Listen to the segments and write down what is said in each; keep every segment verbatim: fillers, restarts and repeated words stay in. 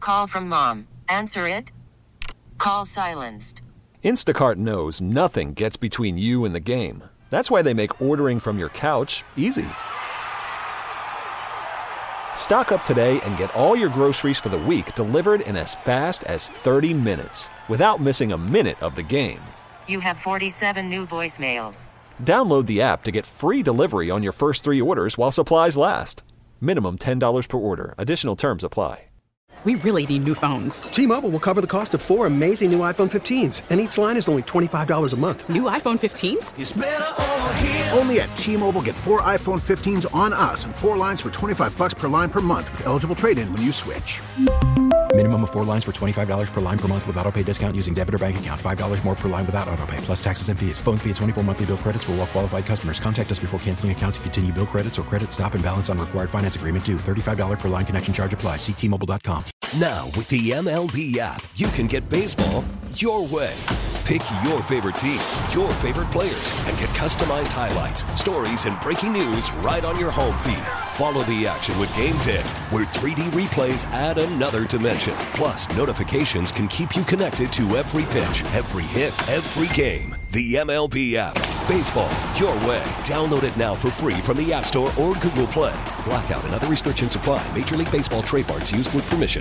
Call from mom. Answer it. Call silenced. Instacart knows nothing gets between you and the game. That's why they make ordering from your couch easy. Stock up today and get all your groceries for the week delivered in as fast as thirty minutes without missing a minute of the game. You have forty-seven new voicemails. Download the app to get free delivery on your first three orders while supplies last. Minimum ten dollars per order. Additional terms apply. We really need new phones. T-Mobile will cover the cost of four amazing new iPhone fifteens, and each line is only twenty-five dollars a month. New iPhone fifteens? It's better over here. Only at T-Mobile, get four iPhone fifteens on us and four lines for twenty-five bucks per line per month with eligible trade-in when you switch. Minimum of four lines for twenty-five dollars per line per month with autopay discount using debit or bank account. five dollars more per line without autopay, plus taxes and fees. Phone fee at twenty-four monthly bill credits for well-qualified customers. Contact us before canceling account to continue bill credits or credit stop and balance on required finance agreement due. thirty-five dollars per line connection charge applies. See T Mobile dot com. Now, with the M L B app, you can get baseball your way. Pick your favorite team, your favorite players, and get customized highlights, stories, and breaking news right on your home feed. Follow the action with Game ten, where three D replays add another dimension. Plus, notifications can keep you connected to every pitch, every hit, every game. The M L B app. Baseball your way. Download it now for free from the App Store or Google Play. Blackout and other restrictions apply. Major League Baseball trademarks used with permission.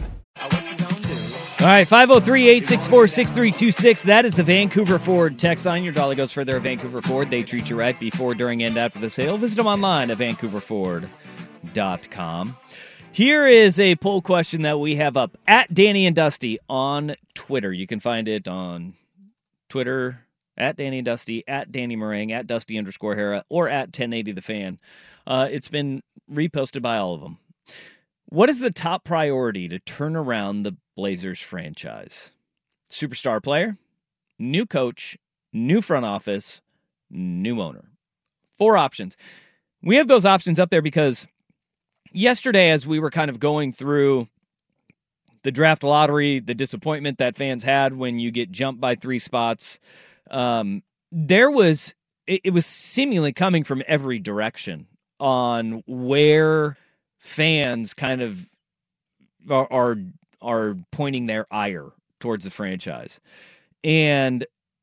All right, five oh three, eight six four, six three two six. That is the Vancouver Ford text line. Your dollar goes further at Vancouver Ford. They treat you right before, during, and after the sale. Visit them online at vancouver ford dot com. Here is a poll question that we have up at Danny and Dusty on Twitter. You can find it on Twitter at Danny and Dusty, at Danny Meringue, at Dusty underscore Hera, or at ten eighty The Fan. Uh, it's been reposted by all of them. What is the top priority to turn around the Blazers franchise? Superstar player, new coach, new front office, new owner. Four options. We have those options up there because yesterday, as we were kind of going through the draft lottery, the disappointment that fans had when you get jumped by three spots, um, there was, it, it was seemingly coming from every direction on where fans kind of are, are are pointing their ire towards the franchise. And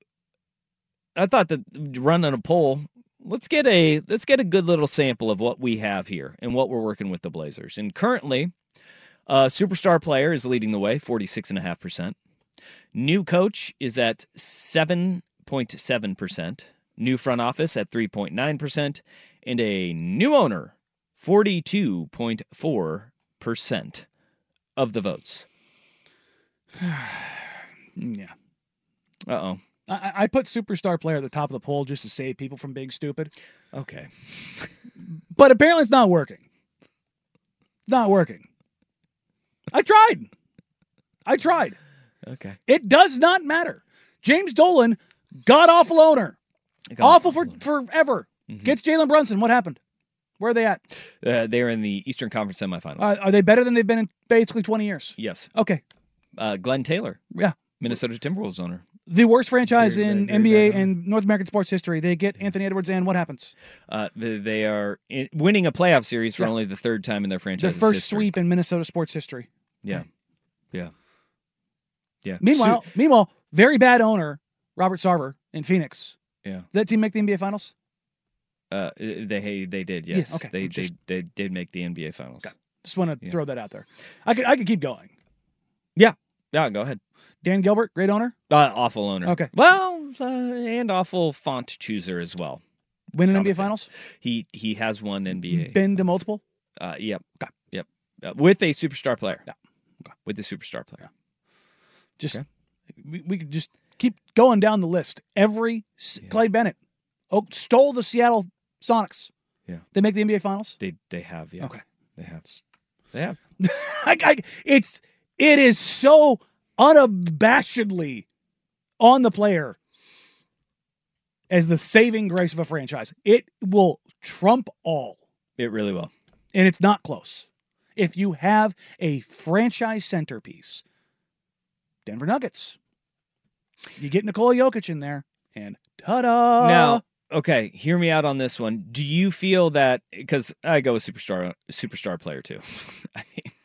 I thought that running a poll, let's get a let's get a good little sample of what we have here and what we're working with the Blazers. And currently, uh, superstar player is leading the way, forty-six point five percent. New coach is at seven point seven percent. New front office at three point nine percent. And a new owner, forty-two point four percent of the votes. Yeah. Uh-oh. I, I put superstar player at the top of the poll just to save people from being stupid. Okay. But apparently it's not working. It's not working. I tried. I tried. Okay. It does not matter. James Dolan, god-awful owner. Awful for forever. Mm-hmm. Gets Jalen Brunson. What happened? Where are they at? Uh, they're in the Eastern Conference semifinals. Uh, are they better than they've been in basically twenty years? Yes. Okay. Uh, Glenn Taylor. Yeah. Minnesota Timberwolves owner. The worst franchise very, in very, N B A very and North American sports history. They get Anthony Edwards in. What happens? Uh, they, they are in, winning a playoff series for yeah. only the third time in their franchise. The first history. sweep in Minnesota sports history. Yeah. Yeah. Yeah. Meanwhile, so, meanwhile, very bad owner, Robert Sarver in Phoenix. Yeah. Did that team make the N B A Finals? Uh, they they did, yes. Yeah, okay. They, just, they they did make the N B A Finals. Okay. Just want to yeah. throw that out there. I could I could keep going. Yeah. Yeah, go ahead. Dan Gilbert, great owner? Uh, awful owner. Okay. Well, uh, and awful font chooser as well. Win an N B A Finals? He he has won N B A. Been to multiple? Uh, yep. Okay. Yep. Uh, with a superstar player. Yeah. Okay. With a superstar player. Yeah. Just okay. we, we could just keep going down the list. Every yeah. Clay Bennett oh, stole the Seattle Sonics. Yeah. They make the N B A Finals? They they have, yeah. Okay. They have. They have. I, I, it's it is so unabashedly on the player as the saving grace of a franchise. It will trump all. It really will. And it's not close. If you have a franchise centerpiece, Denver Nuggets, you get Nikola Jokic in there, and ta-da! Now, okay, hear me out on this one. Do you feel that, because I go with superstar superstar player too. I mean,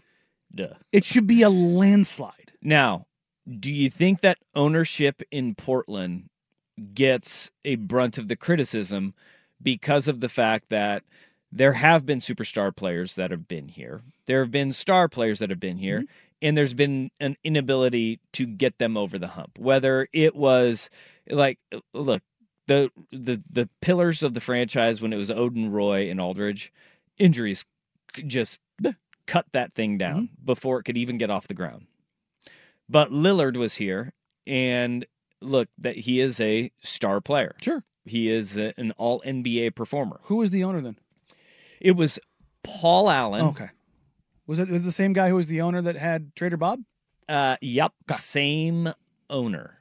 Duh. It should be a landslide. Now, do you think that ownership in Portland gets a brunt of the criticism because of the fact that there have been superstar players that have been here? There have been star players that have been here, mm-hmm. and there's been an inability to get them over the hump. Whether it was like, look, the the the pillars of the franchise when it was Odin, Roy, and Aldridge, injuries just cut that thing down mm-hmm. before it could even get off the ground. But Lillard was here, and look, that he is a star player. Sure. He is a, an all N B A performer. Who was the owner then? It was Paul Allen. Oh, okay. Was it was it the same guy who was the owner that had Trader Bob? Uh, yep. Okay. Same owner.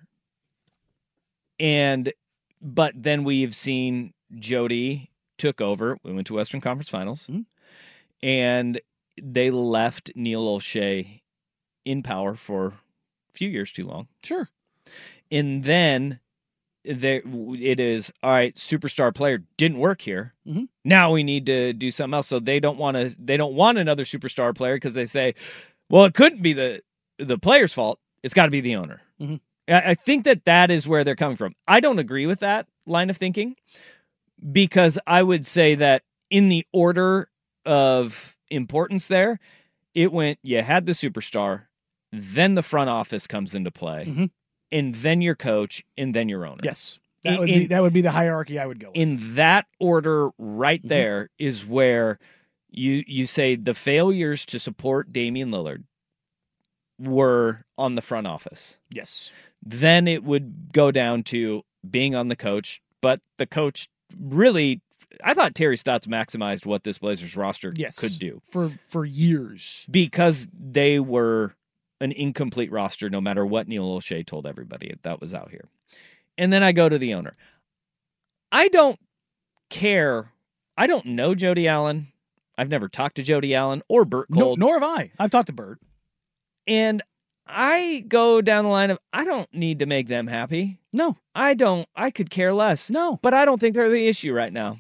And, but then we've seen Jody took over. We went to Western Conference Finals. Mm-hmm. And they left Neil O'Shea in power for a few years too long. Sure. And then there it is, all right, superstar player didn't work here. Mm-hmm. Now we need to do something else. So they don't want to they don't want another superstar player because they say, well, it couldn't be the the player's fault. It's got to be the owner. Mm-hmm. I, I think that that is where they're coming from. I don't agree with that line of thinking because I would say that in the order of importance there, it went, you had the superstar, then the front office comes into play, mm-hmm. and then your coach, and then your owner. Yes. That in, would be that would be the hierarchy I would go with. In that order right mm-hmm. there is where you you say the failures to support Damian Lillard were on the front office. Yes. Then it would go down to being on the coach, but the coach really, I thought Terry Stotts maximized what this Blazers roster yes. could do. For for years. Because they were an incomplete roster no matter what Neil O'Shea told everybody that was out here. And then I go to the owner. I don't care. I don't know Jody Allen. I've never talked to Jody Allen or Bert Gold. No, nor have I. I've talked to Bert. And I go down the line of, I don't need to make them happy. No. I don't. I could care less. No. But I don't think they're the issue right now.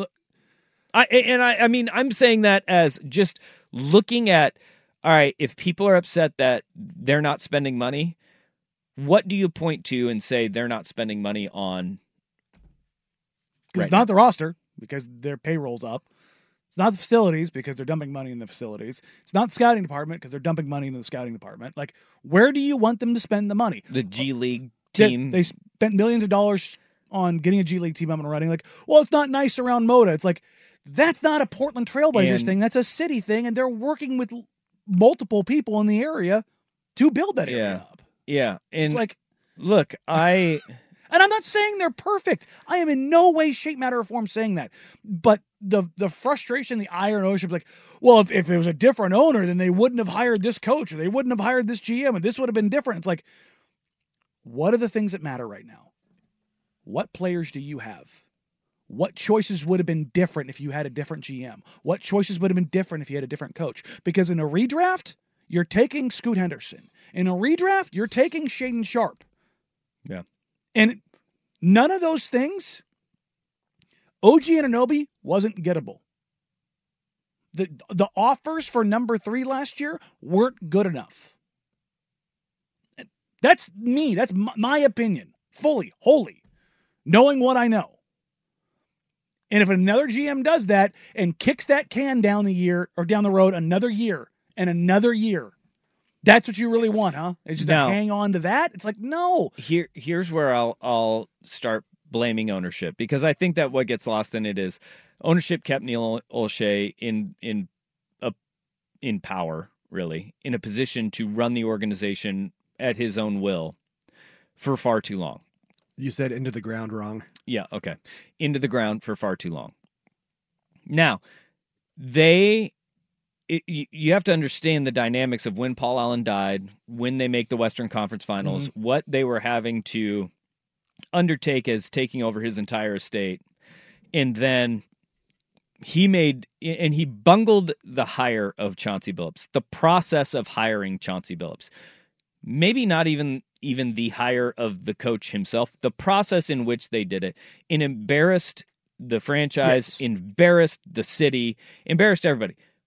I And I, I mean, I'm saying that as just looking at, all right, if people are upset that they're not spending money, what do you point to and say they're not spending money on? Right. It's not the roster because their payroll's up. It's not the facilities because they're dumping money in the facilities. It's not the scouting department because they're dumping money into the scouting department. Like, where do you want them to spend the money? The G League team. They, they spent millions of dollars on getting a G League team up and running. Like, well, it's not nice around Moda. It's like, that's not a Portland Trailblazers and, thing. That's a city thing, and they're working with multiple people in the area to build that area yeah. up. Yeah. And it's like, look, I... And I'm not saying they're perfect. I am in no way, shape, matter, or form saying that. But the the frustration, the ire and ownership, like, well, if, if it was a different owner, then they wouldn't have hired this coach, or they wouldn't have hired this G M, and this would have been different. It's like, what are the things that matter right now? What players do you have? What choices would have been different if you had a different G M? What choices would have been different if you had a different coach? Because in a redraft, you're taking Scoot Henderson. In a redraft, you're taking Shaedon Sharpe. Yeah. And none of those things, O G Anunoby wasn't gettable. The the offers for number three last year weren't good enough. That's me. That's my, my opinion. Fully, wholly. Knowing what I know. And if another G M does that and kicks that can down the year or down the road another year and another year, that's what you really want, huh? It's just now, to hang on to that? It's like, no. Here, here's where I'll I'll start blaming ownership, because I think that what gets lost in it is ownership kept Neil O'Shea in in a in power, really, in a position to run the organization at his own will for far too long. You said into the ground wrong. Yeah, okay. Into the ground for far too long. Now, they... It, you have to understand the dynamics of when Paul Allen died, when they make the Western Conference Finals, mm-hmm. what they were having to undertake as taking over his entire estate. And then he made, and he bungled the hire of Chauncey Billups, the process of hiring Chauncey Billups. Maybe not even, even the hire of the coach himself, the process in which they did it, and embarrassed the franchise, yes. embarrassed the city, embarrassed everybody.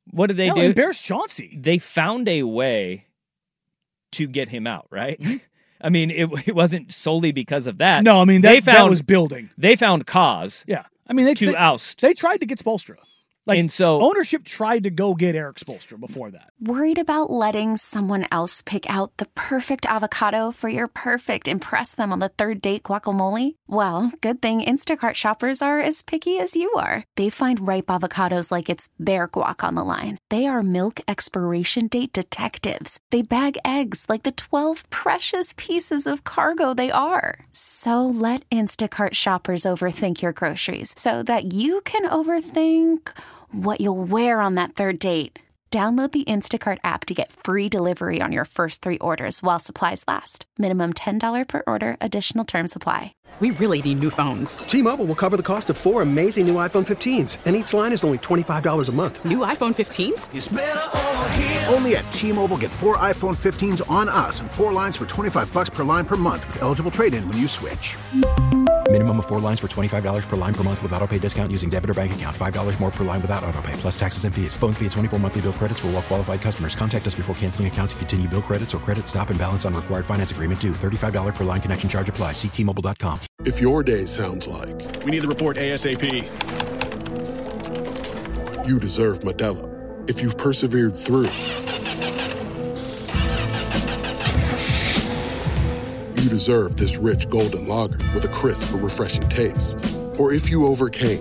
What did they Hell, do? embarrassed Chauncey. They found a way to get him out, right? Mm-hmm. I mean, it, it wasn't solely because of that. No, I mean, that, they found, that was building. They found cause Yeah. I mean, they, to they, oust. They tried to get Spoelstra. Like, and so ownership tried to go get Eric Spoelstra before that. Worried about letting someone else pick out the perfect avocado for your perfect impress them on the third date guacamole? Well, good thing Instacart shoppers are as picky as you are. They find ripe avocados like it's their guac on the line. They are milk expiration date detectives. They bag eggs like the twelve precious pieces of cargo they are. So let Instacart shoppers overthink your groceries so that you can overthink what you'll wear on that third date. Download the Instacart app to get free delivery on your first three orders while supplies last. Minimum ten dollars per order. Additional terms apply. We really need new phones. T-Mobile will cover the cost of four amazing new iPhone fifteens, and each line is only twenty-five dollars a month. New iPhone fifteens? It's better over here. Only at T-Mobile, get four iPhone fifteens on us and four lines for twenty-five bucks per line per month with eligible trade-in when you switch. Minimum of four lines for twenty-five dollars per line per month with autopay discount using debit or bank account. five dollars more per line without autopay, plus taxes and fees. Phone fee at twenty-four monthly bill credits for well-qualified customers. Contact us before canceling account to continue bill credits or credit stop and balance on required finance agreement due. thirty-five dollars per line connection charge applies. See T Mobile dot com. If your day sounds like... We need the report ASAP. You deserve Modelo. If you've persevered through... You deserve this rich golden lager with a crisp but refreshing taste. Or if you overcame...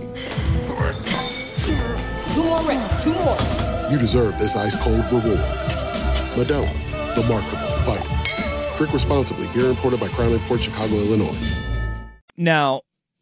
Two more reps, two more. You deserve this ice-cold reward. Modelo, the Remarkable Fighter. Drink responsibly. Beer imported by Crown Imports, Chicago, Illinois. Now,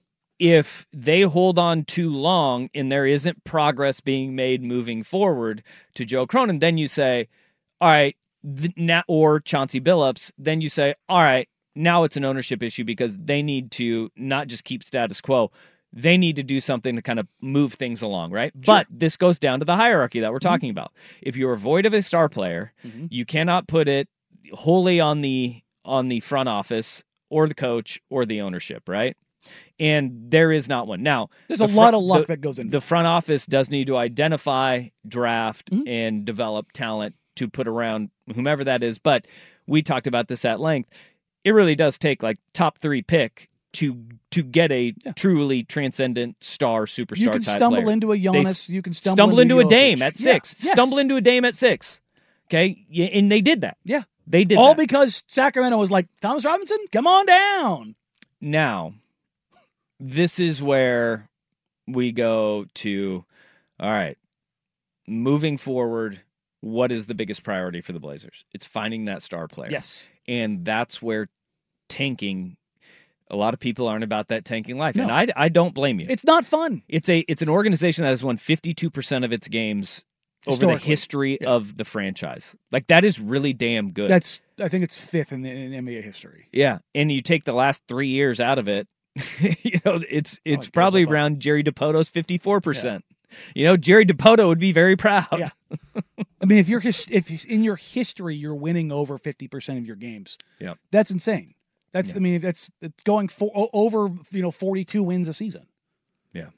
if they hold on too long and there isn't progress being made moving forward to Joe Cronin, then you say, all right, th- now, or Chauncey Billups, then you say, all right, now it's an ownership issue because they need to not just keep status quo. They need to do something to kind of move things along, right? Sure. But this goes down to the hierarchy that we're mm-hmm. talking about. If you're void of a star player, mm-hmm. you cannot put it wholly on the on the front office or the coach or the ownership, right? And there is not one. Now, there's a fr- lot of luck the, that goes into the it. front office does need to identify, draft, mm-hmm. and develop talent to put around whomever that is. But we talked about this at length. It really does take like top three pick to to get a yeah. truly transcendent star superstar. You can type stumble player. into a Giannis. They You can stumble, stumble into, into a Dame Jokic. at six. Yeah. Yes. Stumble into a Dame at six. Okay, and they did that. Yeah, they did all that. because Sacramento was like, Thomas Robinson, come on down. Now, this is where we go to, all right, moving forward, what is the biggest priority for the Blazers? It's finding that star player. Yes. And that's where tanking, a lot of people aren't about that tanking life. No. And I, I don't blame you. It's not fun. It's a it's an organization that has won fifty-two percent of its games over the history yeah. of the franchise. Like, that is really damn good. That's I think it's fifth in, the, in N B A history. Yeah. And you take the last three years out of it, you know, it's it's oh, it probably around up. Jerry DiPoto's fifty-four percent. Yeah. You know, Jerry DiPoto would be very proud. Yeah. I mean, if you're his, if in your history you're winning over fifty percent of your games, yeah, that's insane. That's yeah. I mean, that's it's going for over you know forty-two wins a season. Yeah.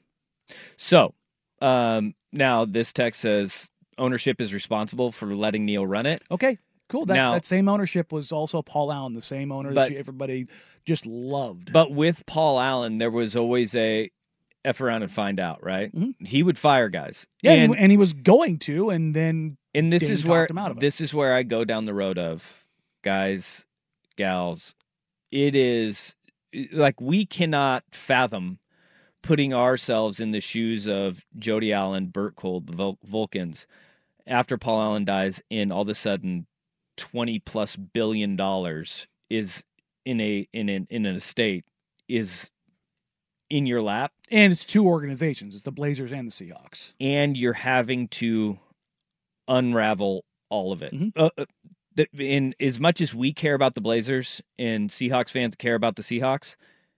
So um, now this text says ownership is responsible for letting Neil run it. Okay, cool. That now, that same ownership was also Paul Allen, the same owner but, that everybody just loved. But with Paul Allen, there was always a F around and find out, right? Mm-hmm. He would fire guys. Yeah, and, and, he, and he was going to, and then and this Dane is where him out of this is where I go down the road of guys, gals. It is like we cannot fathom putting ourselves in the shoes of Jody Allen, Burt Cole, the Vul- Vulcans after Paul Allen dies, and all of a sudden, twenty plus billion dollars is in a in an in an estate is in your lap. And it's two organizations. It's the Blazers and the Seahawks. And you're having to unravel all of it. Mm-hmm. Uh, uh, the, in as much as we care about the Blazers and Seahawks fans care about the Seahawks,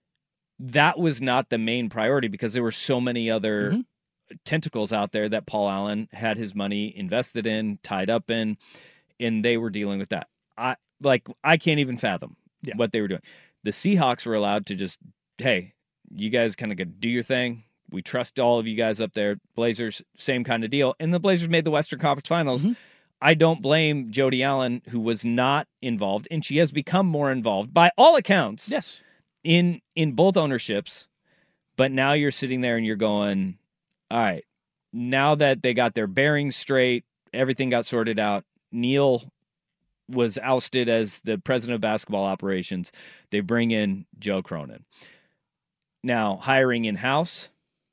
that was not the main priority because there were so many other mm-hmm. tentacles out there that Paul Allen had his money invested in, tied up in, and they were dealing with that. I like I can't even fathom yeah. what they were doing. The Seahawks were allowed to just, hey, you guys kind of do your thing. We trust all of you guys up there. Blazers, same kind of deal. And the Blazers made the Western Conference Finals. Mm-hmm. I don't blame Jody Allen, who was not involved, and she has become more involved by all accounts. Yes. In in both ownerships. But now you're sitting there and you're going, all right, now that they got their bearings straight, everything got sorted out, Neil was ousted as the president of basketball operations. They bring in Joe Cronin. Now, hiring in-house,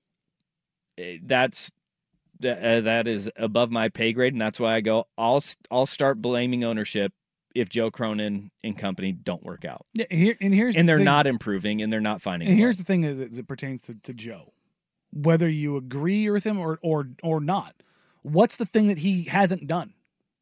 that's Uh, that is above my pay grade, and that's why I go, I'll I'll start blaming ownership if Joe Cronin and company don't work out. Yeah, here, and here's and the they're thing. not improving, and they're not finding. And a here's way. the thing as it, as it pertains to, to Joe, whether you agree with him or or or not, what's the thing that he hasn't done?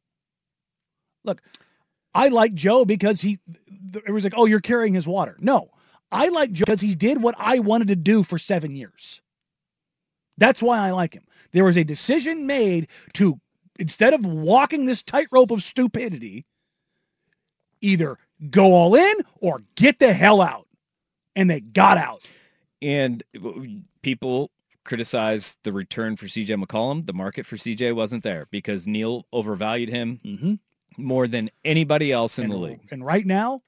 Look, I like Joe because he. It was like, oh, you're carrying his water. No, I like Joe because he did what I wanted to do for seven years. That's why I like him. There was a decision made to, instead of walking this tightrope of stupidity, either go all in or get the hell out. And they got out. And people criticize the return for C J McCollum. The market for C J wasn't there because Neil overvalued him mm-hmm. more than anybody else in and, the league. And right now,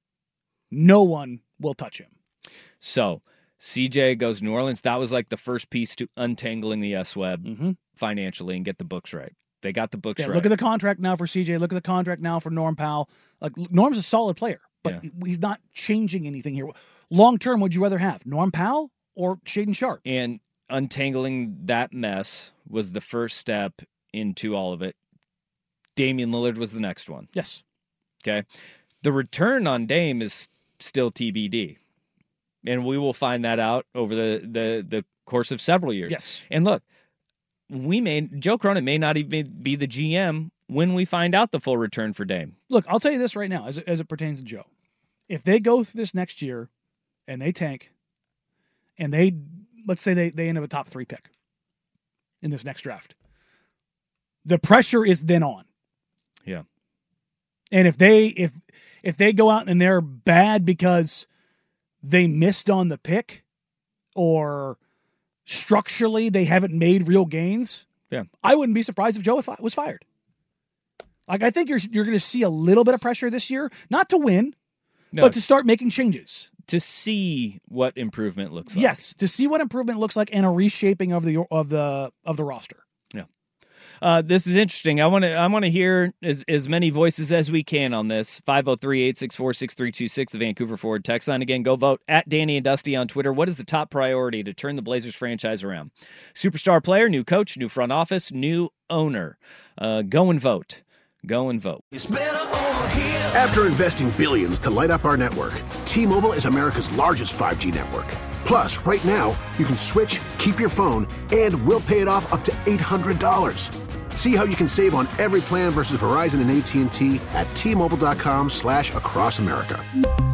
no one will touch him. So C J goes to New Orleans. That was like the first piece to untangling the S-Web mm-hmm. financially and get the books right. They got the books yeah, right. Look at the contract now for C J. Look at the contract now for Norm Powell. Like Norm's a solid player, but yeah. he's not changing anything here. Long term, would you rather have Norm Powell or Shaedon Sharpe? And untangling that mess was the first step into all of it. Damian Lillard was the next one. Yes. Okay. The return on Dame is still T B D. And we will find that out over the, the, the course of several years. Yes. And look, we may Joe Cronin may not even be the G M when we find out the full return for Dame. Look, I'll tell you this right now, as it, as it pertains to Joe. If they go through this next year and they tank, and they let's say they, they end up a top three pick in this next draft, the pressure is then on. Yeah. And if they if if they go out and they're bad because they missed on the pick, or structurally they haven't made real gains, yeah, I wouldn't be surprised if Joe was fired. Like, I think you're you're going to see a little bit of pressure this year, not to win, no, but to start making changes, to see what improvement looks like. Yes, to see what improvement looks like and a reshaping of the of the of the roster. Yeah. Uh, this is interesting. I want to I want to hear as, as many voices as we can on this. five oh three, eight six four, six three two six, the Vancouver Forward text line. Again, go vote at Danny and Dusty on Twitter. What is the top priority to turn the Blazers franchise around? Superstar player, new coach, new front office, new owner. Uh, go and vote. Go and vote. After investing billions to light up our network, T-Mobile is America's largest five G network. Plus, right now, you can switch, keep your phone, and we'll pay it off up to eight hundred dollars. See how you can save on every plan versus Verizon and A T and T at T-Mobile.com slash across America.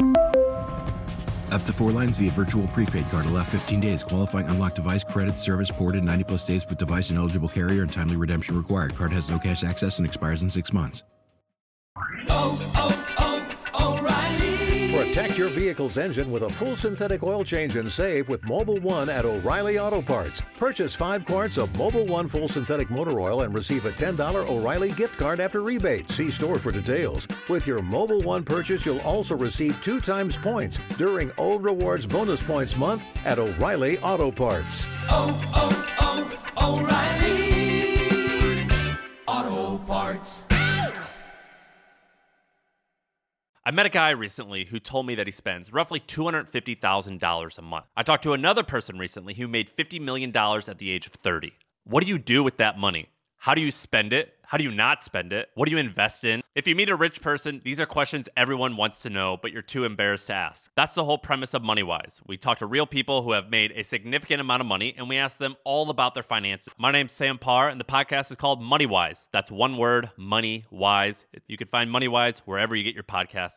Up to four lines via virtual prepaid card. Allow fifteen days. Qualifying unlocked device credit. Service ported ninety plus days with device and eligible carrier and timely redemption required. Card has no cash access and expires in six months. Oh, oh, oh, O'Reilly. Protect your vehicle's engine with a full synthetic oil change and save with Mobile One at O'Reilly Auto Parts. Purchase five quarts of Mobile One full synthetic motor oil and receive a ten dollars O'Reilly gift card after rebate. See store for details. With your Mobile One purchase, you'll also receive two times points during O Rewards Bonus Points Month at O'Reilly Auto Parts. Oh, oh, oh, O'Reilly Auto Parts. I met a guy recently who told me that he spends roughly two hundred fifty thousand dollars a month. I talked to another person recently who made fifty million dollars at the age of thirty. What do you do with that money? How do you spend it? How do you not spend it? What do you invest in? If you meet a rich person, these are questions everyone wants to know, but you're too embarrassed to ask. That's the whole premise of MoneyWise. We talk to real people who have made a significant amount of money, and we ask them all about their finances. My name's Sam Parr, and the podcast is called MoneyWise. That's one word, MoneyWise. You can find MoneyWise wherever you get your podcasts.